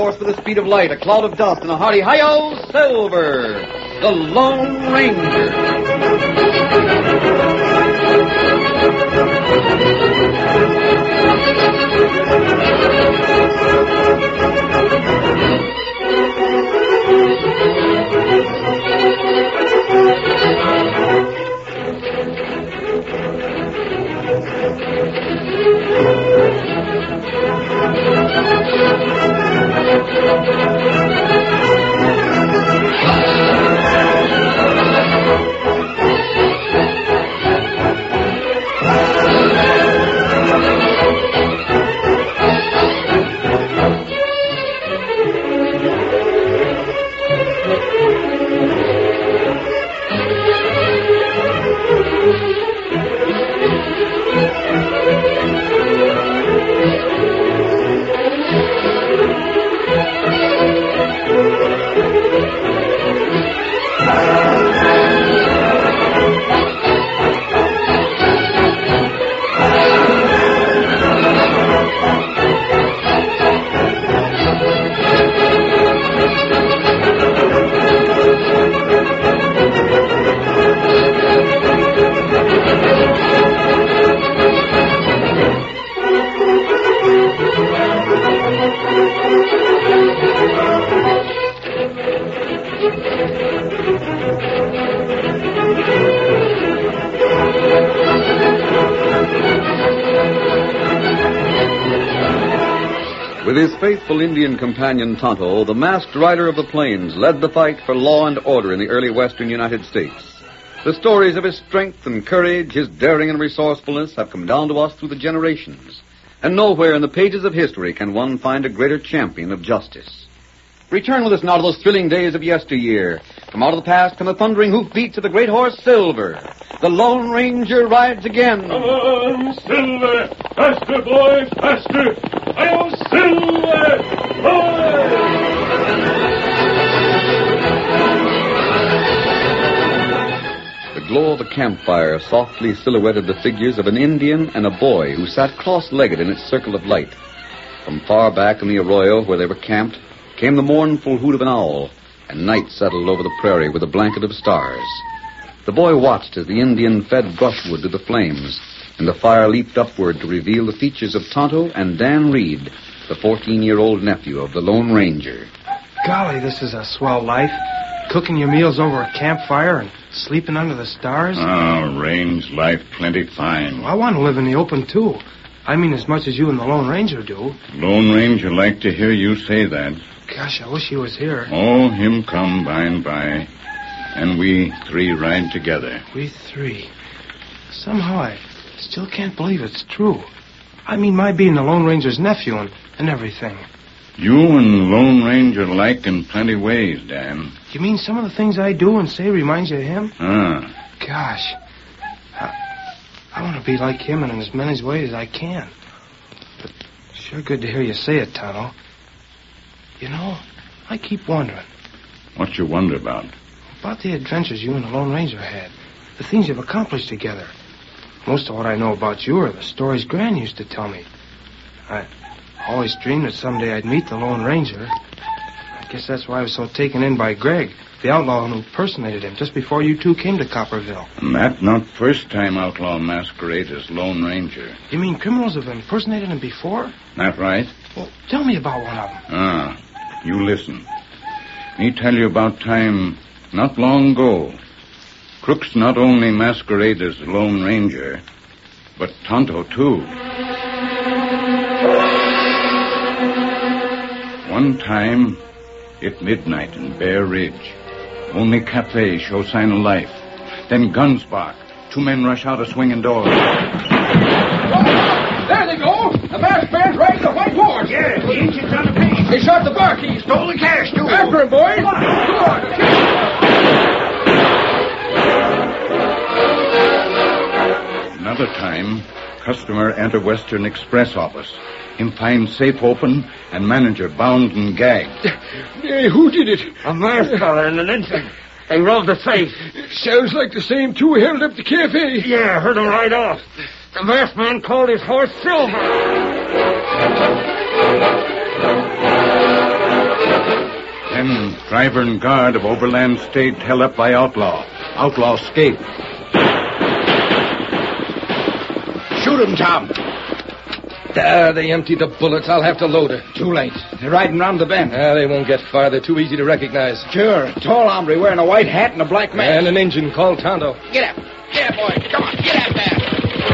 horse with the speed of light, a cloud of dust, and a hearty hi-yo, Silver, the Lone With his faithful Indian companion Tonto, the masked rider of the plains led the fight for law and order in the early western United States. The stories of his strength and courage, his daring and resourcefulness have come down to us through the generations. And nowhere in the pages of history can one find a greater champion of justice. Return with us now to those thrilling days of yesteryear. From out of the past come the thundering hoofbeats of the great horse Silver. The Lone Ranger rides again. Come on, Silver! Faster, boy, faster! Hi-yo, Silver! Boy! The glow of a campfire softly silhouetted the figures of an Indian and a boy who sat cross-legged in its circle of light. From far back in the arroyo where they were camped came the mournful hoot of an owl, and night settled over the prairie with a blanket of stars. The boy watched as the Indian fed brushwood to the flames, and the fire leaped upward to reveal the features of Tonto and Dan Reed, the 14-year-old nephew of the Lone Ranger. Golly, this is a swell life. Cooking your meals over a campfire and sleeping under the stars. Oh, range life plenty fine. Well, I want to live in the open, too. I mean as much as you and the Lone Ranger do. Lone Ranger like to hear you say that. Gosh, I wish he was here. Oh, him come by and by. And we three ride together. We three. Somehow I still can't believe it's true. I mean, my being the Lone Ranger's nephew and everything. You and Lone Ranger like in plenty ways, Dan. You mean some of the things I do and say reminds you of him? Gosh. I want to be like him in as many ways as I can. But sure good to hear you say it, Tonto. You know, I keep wondering. What you wonder about? About the adventures you and the Lone Ranger had. The things you've accomplished together. Most of what I know about you are the stories Gran used to tell me. I always dreamed that someday I'd meet the Lone Ranger. I guess that's why I was so taken in by Greg, the outlaw who impersonated him just before you two came to Copperville. And that not first time outlaw masquerade as Lone Ranger. You mean criminals have impersonated him before? That right? Well, tell me about one of them. You listen. Me tell you about time not long ago. Crooks not only masquerade as Lone Ranger, but Tonto, too. One time, at midnight in Bear Ridge, only cafe show sign of life. Then guns bark. Two men rush out of swinging doors. There they go! The masked man's riding the white horse! Yeah, the Indians on the beat. They shot the barkeep. Stole the cash, too. After him, boys! Come on! Another time, customer enter Western Express office. Him find safe open and manager bound and gagged. Hey, who did it? A masked fella and an ensign. They robbed the safe. Sounds like the same two held up the cafe. Yeah, heard him right off. The masked man called his horse Silver. Then driver and guard of Overland State held up by outlaw. Outlaw escaped. Shoot him, Tom. They emptied the bullets. I'll have to load her. Too late. They're riding round the bend. They won't get far. They're too easy to recognize. Sure. A tall hombre wearing a white hat and a black mask. And an engine called Tonto. Get up. Get up, boy. Come on. Get up there.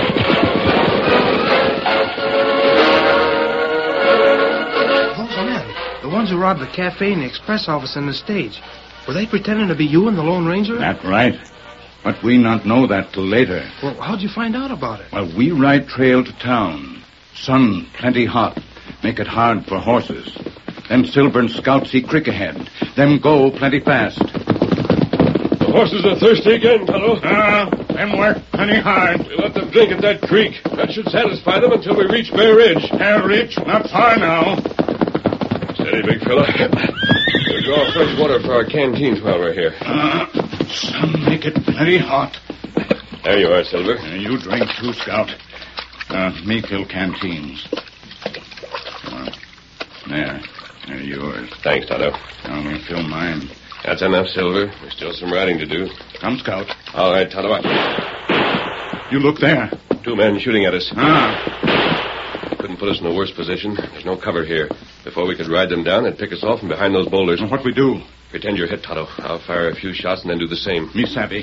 Those men, the ones who robbed the cafe and the express office and the stage, were they pretending to be you and the Lone Ranger? That's right. But we not know that till later. Well, how'd you find out about it? Well, we ride trail to town. Sun plenty hot. Make it hard for horses. Then Silver and Scout see creek ahead. Them go plenty fast. The horses are thirsty again, Tonto. Them work plenty hard. We let them drink at that creek. That should satisfy them until we reach Bear Ridge. Bear Ridge, not far now. Steady, big fella. We'll draw fresh water for our canteens while we're here. Sun make it plenty hot. There you are, Silver. You drink too, Scout. Me fill canteens. There. They're yours. Thanks, Tonto. Now me fill mine. That's enough, Silver. There's still some riding to do. Come, Scout. All right, Tonto. You look there. 2 men shooting at us. Ah. Couldn't put us in a worse position. There's no cover here. Before we could ride them down, they'd pick us off from behind those boulders. What we do? Pretend you're hit, Tonto. I'll fire a few shots and then do the same. Me savvy.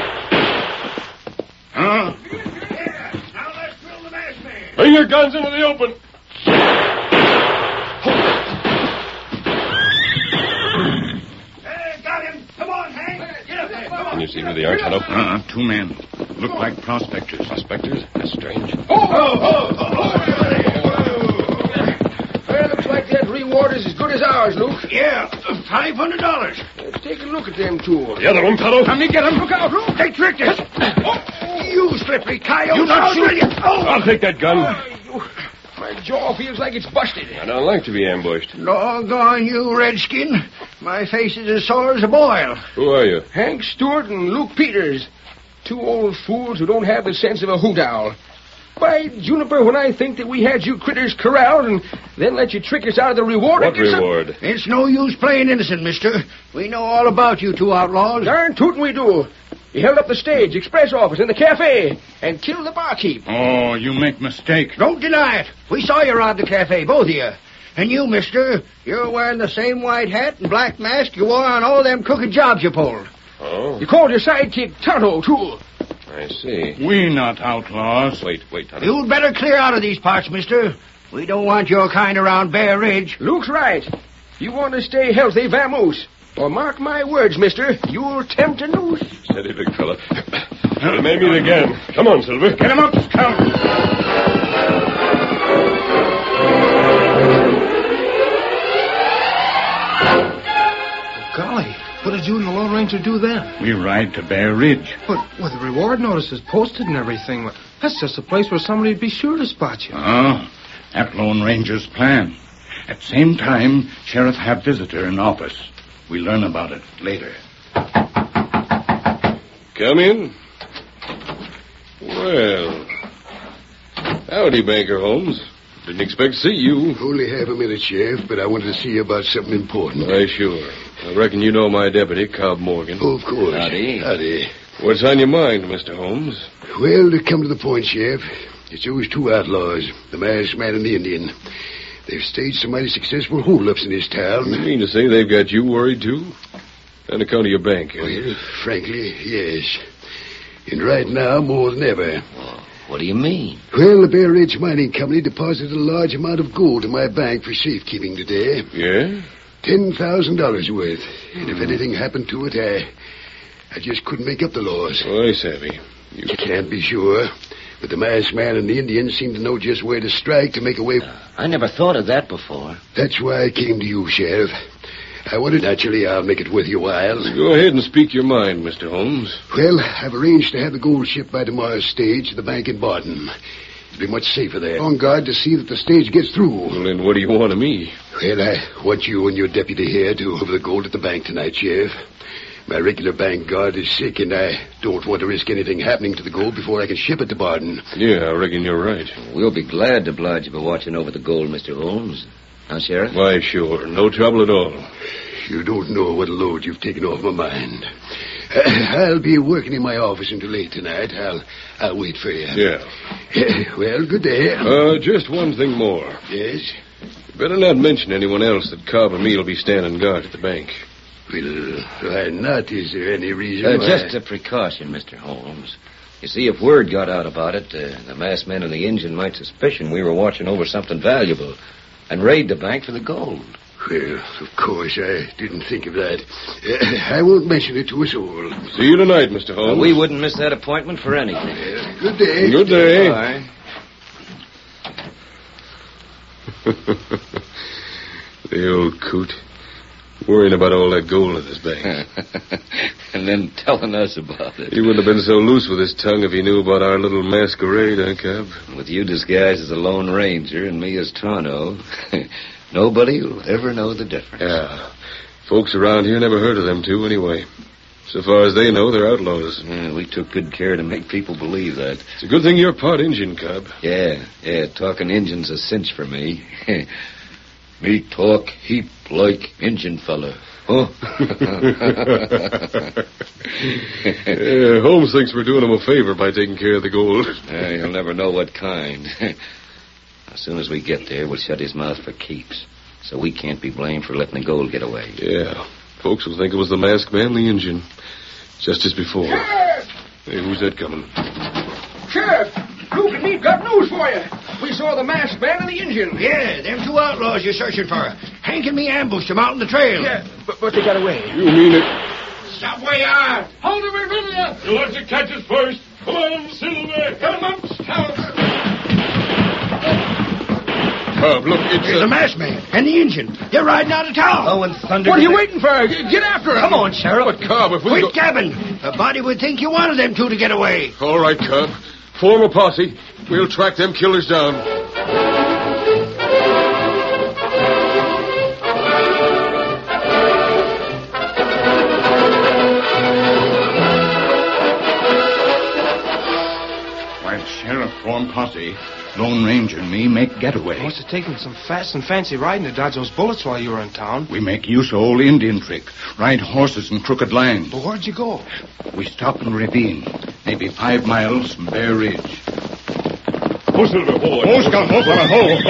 Bring your guns into the open. Hey, got him. Come on, Hank. Get up there. Come on. Can you see who they are, Tonto? 2 men. Look like prospectors. Prospectors? That's strange. Well, looks like that reward is as good as ours, Luke. Yeah, $500. Let's take a look at them two. The other one, Tonto. Let me get him. Look out, Luke. They tricked us. You slippery coyote. You not shoot. I'll take that gun. My jaw feels like it's busted. I don't like to be ambushed. Doggone you, Redskin. My face is as sore as a boil. Who are you? Hank Stewart and Luke Peters. 2 old fools who don't have the sense of a hoot owl. By Juniper, when I think that we had you critters corralled and then let you trick us out of the reward... What reward? It's no use playing innocent, mister. We know all about you 2 outlaws. Darn tootin' we do. You held up the stage, express office, and the cafe, and killed the barkeep. Oh, you make mistake. Don't deny it. We saw you rob the cafe, both of you. And you, mister, you're wearing the same white hat and black mask you wore on all them crooked jobs you pulled. Oh, You called your sidekick Tonto, too. I see. We not outlaws. Wait, Tonto. You'd better clear out of these parts, mister. We don't want your kind around Bear Ridge. Luke's right. You want to stay healthy, vamoose. Or mark my words, mister, you'll tempt a noose. Steady, big fella. We may meet again. Come on, Silver. Get him up, Scout. Golly, what did you and the Lone Ranger do then? We ride to Bear Ridge. But with the reward notices posted and everything, well, that's just a place where somebody would be sure to spot you. Oh, that Lone Ranger's plan. At same time, Sheriff have visitor in office. We learn about it later. Come in. Well, howdy, Banker Holmes. Didn't expect to see you. Only half a minute, Sheriff, but I wanted to see you about something important. Why, sure. I reckon you know my deputy, Cobb Morgan. Oh, of course. Howdy. What's on your mind, Mr. Holmes? Well, to come to the point, Sheriff, it's those 2 outlaws, the masked man and the Indian. They've staged some mighty successful holdups in this town. You mean to say they've got you worried, too? On account of your bank, Well, frankly, yes. And right now, more than ever. What do you mean? Well, the Bear Ridge Mining Company deposited a large amount of gold in my bank for safekeeping today. Yeah? $10,000 worth. And if anything happened to it, I just couldn't make up the loss. Oh, I savvy. You can't be sure. But the masked man and the Indian seem to know just where to strike to make away. I never thought of that before. That's why I came to you, Sheriff. I wanted, naturally, I'll make it worth your while. Go ahead and speak your mind, Mr. Holmes. Well, I've arranged to have the gold shipped by tomorrow's stage to the bank in Barton. It'll be much safer there. On guard to see that the stage gets through. Well, then what do you want of me? Well, I want you and your deputy here to over the gold at the bank tonight, Sheriff. My regular bank guard is sick, and I don't want to risk anything happening to the gold before I can ship it to Barton. Yeah, I reckon you're right. We'll be glad to oblige you by watching over the gold, Mr. Holmes. Now, Sheriff? Why, sure. No trouble at all. You don't know what a load you've taken off my mind. I'll be working in my office until late tonight. I'll wait for you. Yeah. Well, good day. Just one thing more. Yes? Better not mention anyone else that Cobb and me will be standing guard at the bank. Well, why not? Is there any reason why... Just a precaution, Mr. Holmes. You see, if word got out about it, the masked man and the Injun might suspicion we were watching over something valuable and raid the bank for the gold. Well, of course, I didn't think of that. I won't mention it to us all. See you tonight, Mr. Holmes. We wouldn't miss that appointment for anything. Good day. Good day. Bye. The old coot. Worrying about all that gold in his bank. And then telling us about it. He wouldn't have been so loose with his tongue if he knew about our little masquerade, huh, Cobb? With you disguised as a Lone Ranger and me as Tonto, nobody will ever know the difference. Yeah. Folks around here never heard of them two anyway. So far as they know, they're outlaws. Yeah, we took good care to make people believe that. It's a good thing you're part Injun, Cobb. Yeah, talking Injun's a cinch for me. Me talk heap like Injun fella. Huh? Holmes thinks we're doing him a favor by taking care of the gold. You'll never know what kind. As soon as we get there, we'll shut his mouth for keeps. So we can't be blamed for letting the gold get away. Yeah. Folks will think it was the masked man, the Injun. Just as before. Sheriff! Hey, who's that coming? Sheriff! Luke and me's got news for you. We saw the masked man and the Injun. Yeah, them two outlaws you're searching for. Hank and me ambushed them out on the trail. Yeah, but they got away. You mean it? Stop where you are. Hold him, Virginia! You'll have to catch us first. Come on, Silver. Come up, Scout! Cobb, look, There's the masked man and the Injun. They're riding out of town. Oh, and thunder. What are you waiting for? Get after him! Come on, Sheriff. But, Cobb, if we Quit go... gabbing. A body would think you wanted them two to get away. All right, Cobb. Form a posse. We'll track them killers down. While Sheriff form posse, Lone Ranger and me make getaway. Must have taken some fast and fancy riding to dodge those bullets while you were in town. We make use of old Indian trick. Ride horses in crooked lines. But where'd you go? We stop in ravine. Maybe 5 miles from Bear Ridge. Oh, Silver, boy. Oh, Scout, oh, fella,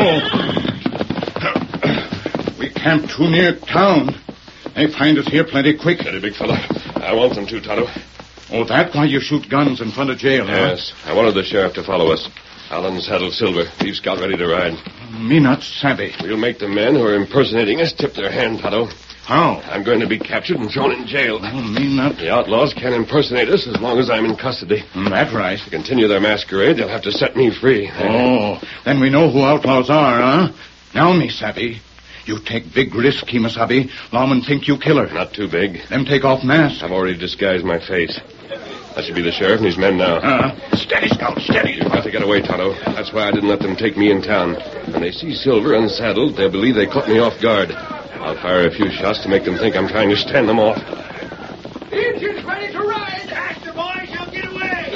We camped too near town. They find us here plenty quick. Steady, big fella. I want them to, Tonto. Oh, that why you shoot guns in front of jail, Yes. I wanted the sheriff to follow us. Allen saddled Silver. Leave Scout ready to ride. huh? Me not savvy. We'll make the men who are impersonating us tip their hand, Tonto. How? I'm going to be captured and thrown in jail. Oh, me not. The outlaws can't impersonate us as long as I'm in custody. That right. To continue their masquerade, they'll have to set me free. Oh, then we know who outlaws are, huh? Now, me savvy. You take big risk, Kemosabe. Lawmen think you killer. Not too big. Them take off mask. I've already disguised my face. That should be the sheriff and his men now. Steady, Scout, steady. You've got to get away, Tonto. That's why I didn't let them take me in town. When they see Silver unsaddled, they'll believe they caught me off guard. I'll fire a few shots to make them think I'm trying to stand them off. The Injun's ready to ride! Faster, boys, you'll get away.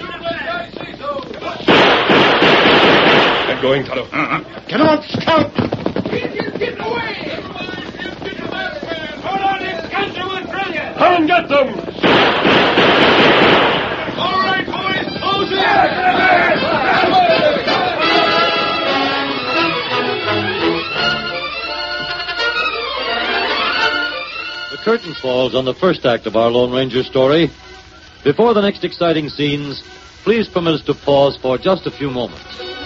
Get going, Tonto. Get off, Scout. The Injun's getting away! Hold on, these guns are with brilliant! Come and get them! All right, boys, close it! The curtain falls on the first act of our Lone Ranger story. Before the next exciting scenes, please permit us to pause for just a few moments.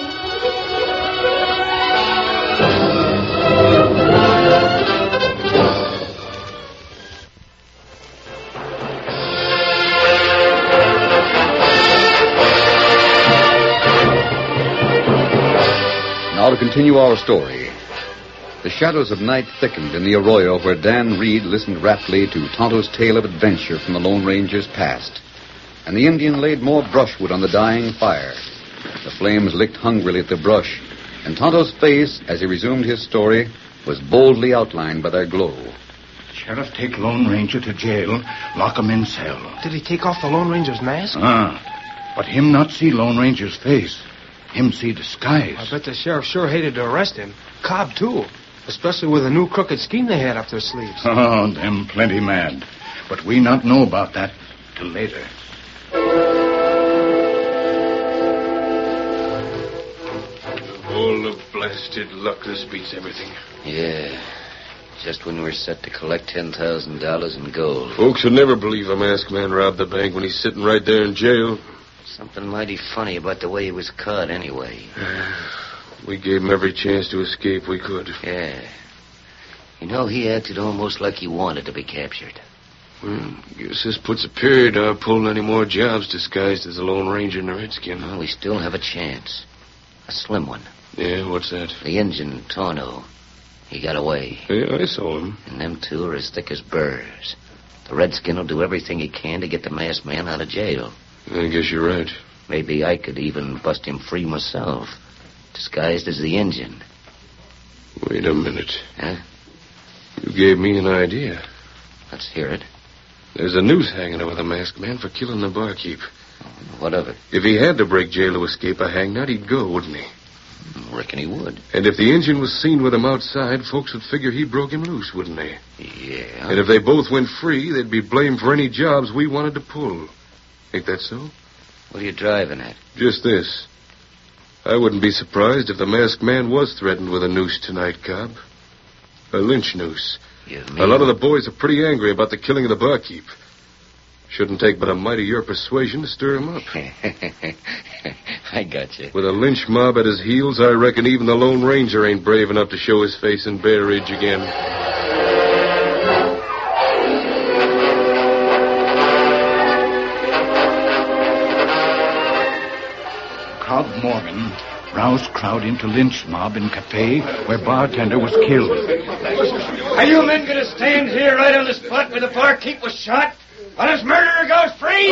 Now to continue our story. The shadows of night thickened in the arroyo where Dan Reed listened raptly to Tonto's tale of adventure from the Lone Ranger's past. And the Indian laid more brushwood on the dying fire. The flames licked hungrily at the brush, and Tonto's face, as he resumed his story, was boldly outlined by their glow. Sheriff take Lone Ranger to jail, lock him in cell. Did he take off the Lone Ranger's mask? But him not see Lone Ranger's face. Him see disguise. I bet the sheriff sure hated to arrest him. Cobb, too. Especially with a new crooked scheme they had up their sleeves. Oh, them plenty mad. But we not know about that till later. All the blasted luck, this beats everything. Yeah. Just when we're set to collect $10,000 in gold. Folks would never believe a masked man robbed the bank when he's sitting right there in jail. Something mighty funny about the way he was caught, anyway. We gave him every chance to escape we could. Yeah. You know, he acted almost like he wanted to be captured. Guess this puts a period to our pulling any more jobs disguised as a Lone Ranger and a Redskin. Well, we still have a chance. A slim one. Yeah, what's that? The Injun, Torno. He got away. Yeah, I saw him. And them two are as thick as burrs. The Redskin will do everything he can to get the masked man out of jail. I guess you're right. Maybe I could even bust him free myself, disguised as the Injun. Wait a minute. Huh? You gave me an idea. Let's hear it. There's a noose hanging over the masked man for killing the barkeep. What of it? If he had to break jail to escape a hangnaut, he'd go, wouldn't he? Reckon he would. And if the Injun was seen with him outside, folks would figure he broke him loose, wouldn't they? Yeah. And if they both went free, they'd be blamed for any jobs we wanted to pull. Ain't that so? What are you driving at? Just this. I wouldn't be surprised if the masked man was threatened with a noose tonight, Cobb. A lynch noose. You mean... A lot of the boys are pretty angry about the killing of the barkeep. Shouldn't take but a mite of your persuasion to stir him up. I got you. With a lynch mob at his heels, I reckon even the Lone Ranger ain't brave enough to show his face in Bear Ridge again. Cobb Morgan roused crowd into lynch mob in cafe where bartender was killed. Are you men going to stand here right on the spot where the barkeep was shot while his murderer goes free?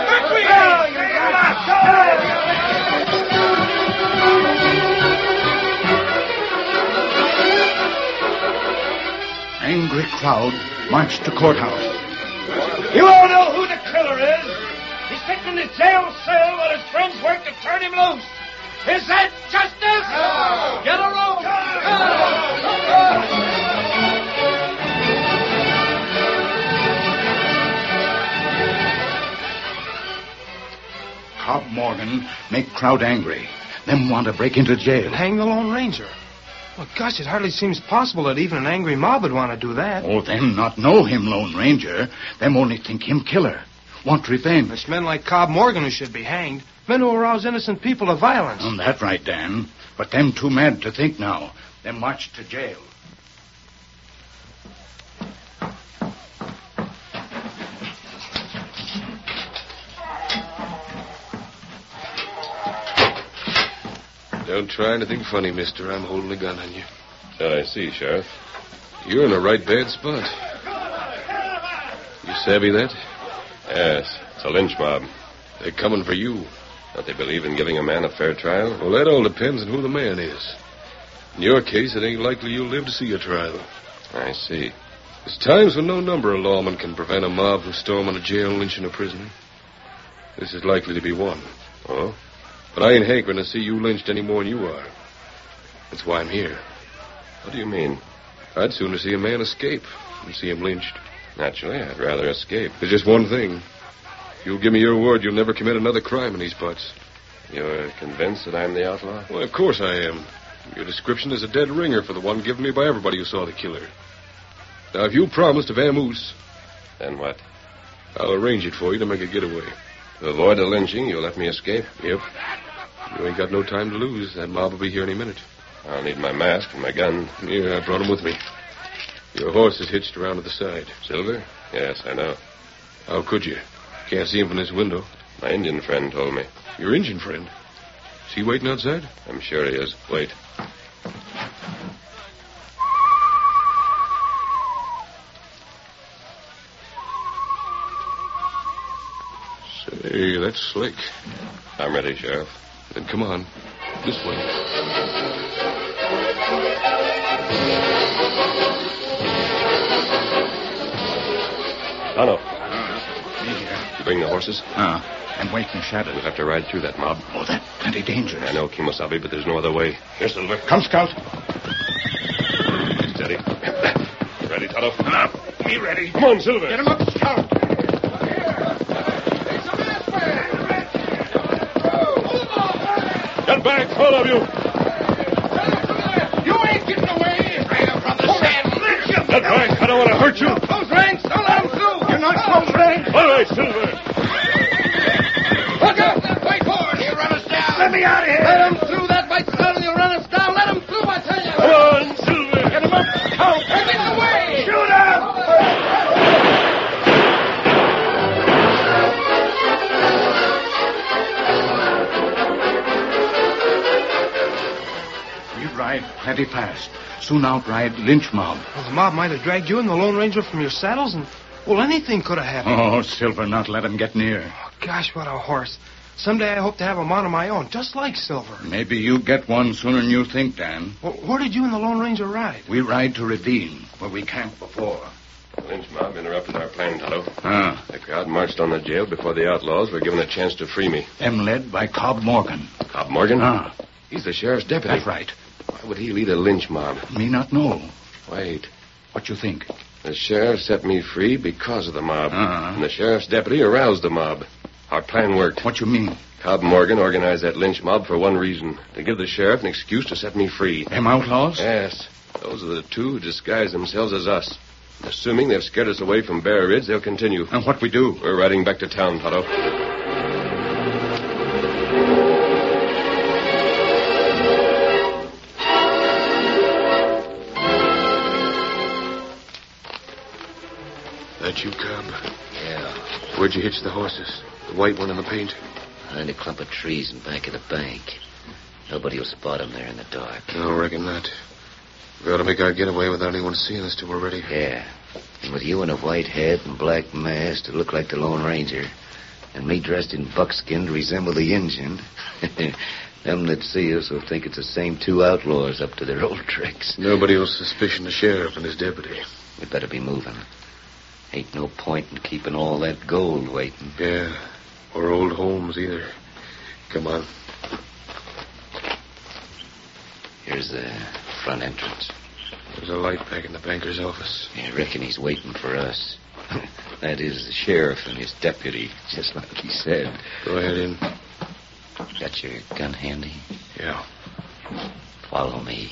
Angry crowd marched to courthouse. You all know who the killer is. He's sitting in his jail cell while his friends work to turn him loose. Is that justice? No. Get a rope. Cobb Morgan make crowd angry. Them want to break into jail. Hang the Lone Ranger. Well, gosh, it hardly seems possible that even an angry mob would want to do that. Oh, them not know him Lone Ranger. Them only think him killer. Want revenge. It's men like Cobb Morgan who should be hanged. Men who arouse innocent people to violence. That's right, Dan. But them too mad to think now. Them marched to jail. Don't try anything funny, mister. I'm holding a gun on you. I see, Sheriff. You're in a right bad spot. You savvy that? Yes, it's a lynch mob. They're coming for you. Don't they believe in giving a man a fair trial? Well, that all depends on who the man is. In your case, it ain't likely you'll live to see a trial. I see. There's times when no number of lawmen can prevent a mob from storming a jail and lynching a prisoner. This is likely to be one. Oh? But I ain't hankering to see you lynched any more than you are. That's why I'm here. What do you mean? I'd sooner see a man escape than see him lynched. Naturally, I'd rather escape. There's just one thing. If you'll give me your word, you'll never commit another crime in these parts. You're convinced that I'm the outlaw? Well, of course I am. Your description is a dead ringer for the one given me by everybody who saw the killer. Now, if you'll promise to vamoose... Then what? I'll arrange it for you to make a getaway. To avoid the lynching, you'll let me escape? Yep. You ain't got no time to lose. That mob will be here any minute. I'll need my mask and my gun. Yeah, I brought them with me. Your horse is hitched around to the side. Silver? Yes, I know. How could you? Can't see him from this window. My Indian friend told me. Your Indian friend? Is he waiting outside? I'm sure he is. Wait. Say, that's slick. I'm ready, Sheriff. Then come on. This way. Tonto. Me here. You bring the horses? I'm waiting shadow. We'll have to ride through that mob. Oh, that's plenty dangerous. I know, Kimosabe, but there's no other way. Here, Silver. Come, Scout. steady. Ready, Tonto? Me ready. Come on, Silver. Get him up, Scout. Get back, all of you. You ain't getting away. Bring him from the sand. Get back. I don't want to hurt you. Close ranks. Don't let him through. You're not close ranks. All right, Silver. Look out. Wait for it. He'll run us down. Let me out of here. Let him through. That white scout and he'll run us down. Let him through, I tell you. Come on, Silver. Get him up, Scout. Take him away. Shoot him. Ride plenty fast. Soon outride lynch mob. Well, the mob might have dragged you and the Lone Ranger from your saddles, and, well, anything could have happened. Oh, Silver, not let him get near. Oh, gosh, what a horse. Someday I hope to have him on my own, just like Silver. Maybe you get one sooner than you think, Dan. Well, where did you and the Lone Ranger ride? We ride to Ravine, where we camped before. The lynch mob interrupted our plan, Tonto. The The crowd marched on the jail before the outlaws were given a chance to free me. Them led by Cobb Morgan. Cobb Morgan? Ah, He's the sheriff's deputy. that's right. Why would he lead a lynch mob? Me not know. Wait. What you think? The sheriff set me free because of the mob. Uh-huh. And the sheriff's deputy aroused the mob. Our plan worked. What you mean? Cobb Morgan organized that lynch mob for one reason. To give the sheriff an excuse to set me free. Them outlaws? Yes. Those are the two who disguise themselves as us. Assuming they've scared us away from Bear Ridge, they'll continue. And what we do? We're riding back to town, Tonto. That you, Cobb? Yeah. Where'd you hitch the horses? The white one in the paint? Behind a clump of trees in back of the bank. Nobody will spot him there in the dark. I reckon not. We ought to make our getaway without anyone seeing us till we're ready. Yeah. And with you in a white head and black mask to look like the Lone Ranger, and me dressed in buckskin to resemble the Injun, them that see us will think it's the same two outlaws up to their old tricks. Nobody will suspicion the sheriff and his deputy. We better be moving. Ain't no point in keeping all that gold waiting. Yeah. Or old Holmes either. Come on. Here's the front entrance. There's a light back in the banker's office. I reckon he's waiting for us. That is the sheriff and his deputy, just like he said. Go ahead in. Got your gun handy? Yeah. Follow me.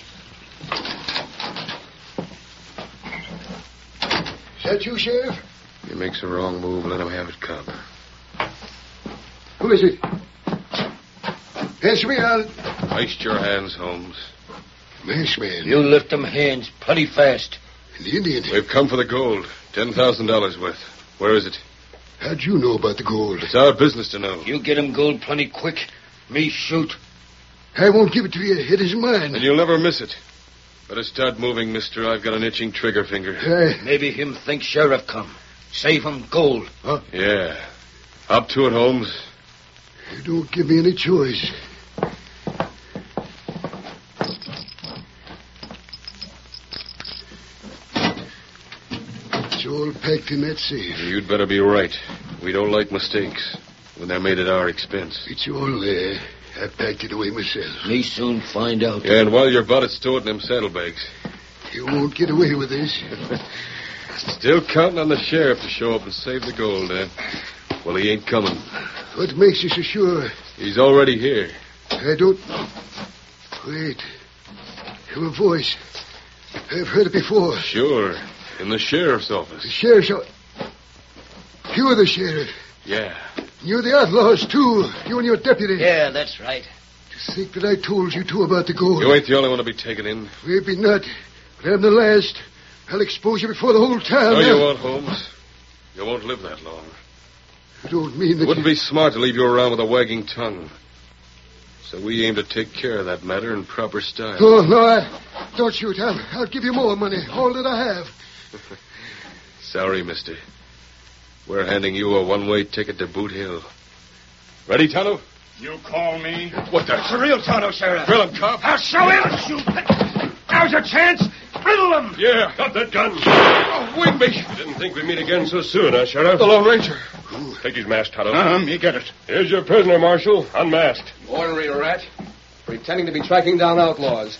Is that you, Sheriff? If he makes a wrong move, let him have it, Cobb. Who is it? Answer me, I'll... Hoist your hands, Holmes. Masked man. You lift them hands plenty fast. The Indian. We've come for the gold. $10,000 worth. Where is it? How'd you know about the gold? It's our business to know. You get him gold plenty quick. Me shoot. I won't give it to you. It isn't mine. And you'll never miss it. Better start moving, mister. I've got an itching trigger finger. Maybe him think sheriff come. Save him gold. Huh? Yeah. Up to it, Holmes. You don't give me any choice. It's all packed in that safe. You'd better be right. We don't like mistakes when they're made at our expense. It's all there. I packed it away myself. Me soon find out. Yeah, and while you're about it, stow it in them saddlebags. You won't get away with this. Still counting on the sheriff to show up and save the gold, eh? Well, he ain't coming. What makes you so sure? He's already here. I don't... Wait. Your voice. I've heard it before. Sure. In the sheriff's office. The sheriff's... You're the sheriff. Yeah. You're the outlaws, too. You and your deputy. Yeah, that's right. To think that I told you two about the gold. You ain't the only one to be taken in. Maybe not. But I'm the last. I'll expose you before the whole town. No, you won't, Holmes. You won't live that long. You don't mean that... It wouldn't be smart to leave you around with a wagging tongue. So we aim to take care of that matter in proper style. No, don't shoot. I'll give you more money. All that I have. Sorry, mister. We're handing you a one-way ticket to Boot Hill. Ready, Tonto? You call me? What the... It's a real Tonto, Sheriff. Drill him, cop. I'll show him. Shoot. Now's your chance. Riddle him. Yeah, got that gun. Oh, Wingby. You didn't think we'd meet again so soon, huh, Sheriff? The Lone Ranger. Take his mask, Tonto. Me get it. Here's your prisoner, Marshal, unmasked. Ornery rat. Pretending to be tracking down outlaws.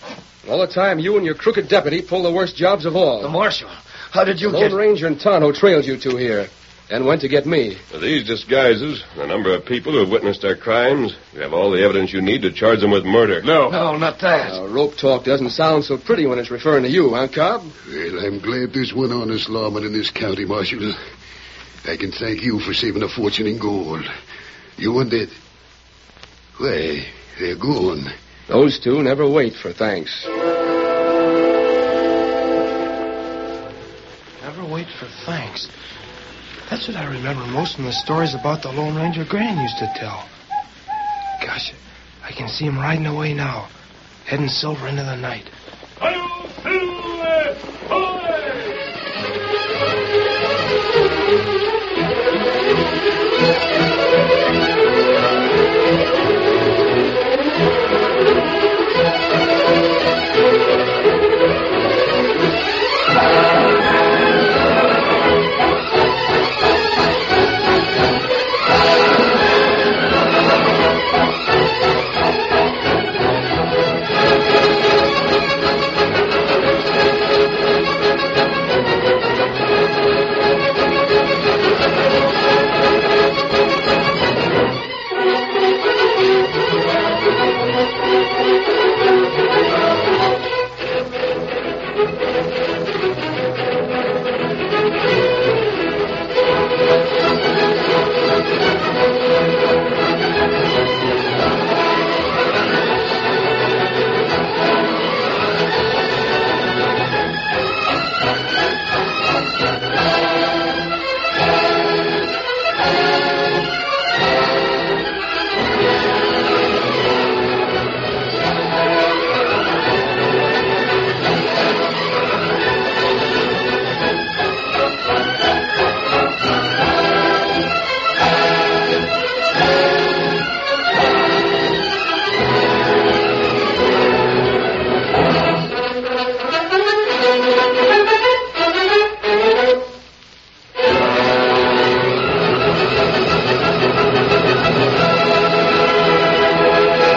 All the time, you and your crooked deputy pull the worst jobs of all. The marshal. How did you the get... Lone Ranger and Tonto trailed you two here and went to get me. These disguises, the number of people who have witnessed our crimes, you have all the evidence you need to charge them with murder. No, not that. Rope talk doesn't sound so pretty when it's referring to you, huh, Cobb? Well, I'm glad there's one honest lawman in this county, Marshal. I can thank you for saving a fortune in gold. You and that... Why, they're gone. Those two never wait for thanks. Never wait for thanks. That's what I remember most from the stories about the Lone Ranger Gran used to tell. Gosh, I can see him riding away now, heading Silver into the night. Hi-yo, Silver! Hoy!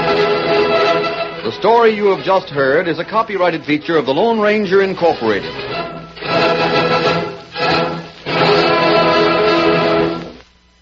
The story you have just heard is a copyrighted feature of the Lone Ranger Incorporated.